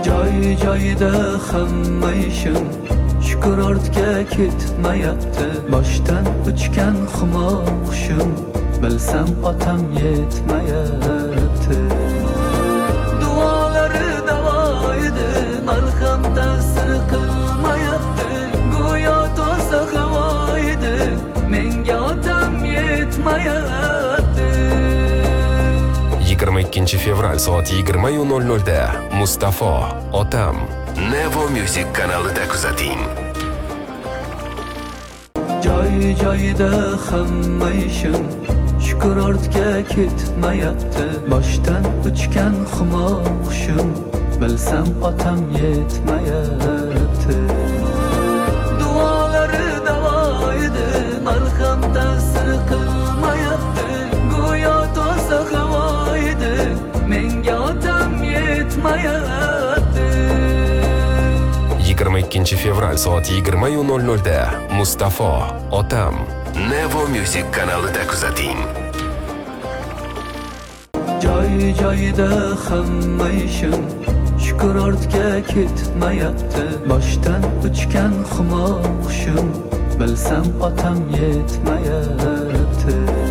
joyida hamma ishim shukur ortga ketmayapti. Boshdan uchgan xumoshim bilsam otam yetmayapti. Duolari davo edi, marham ta'sir qilmayapti. Go'yo toza havo edi, menga otam yetmayapti. 22 fevral soat 20:00 da Mustafo Otam Nevo Music kanalida kuzating. Joyida hamma ishim shukur ortga ketmayapti. Boshdan uchgan xumoshim bilsam otam yetmayapti. Duolari davo edi, marham ta'sir qilmayapti. Go'yo toza havo edi, menga otam yetmayapti. 22 fevral soat 20:00 da Mustafo Otam Nevo Music kanalida kuzating. Joyida hamma ishim shukur ortga ketmayapti. Boshdan uchgan xumoshim bilsam otam yetmayapti.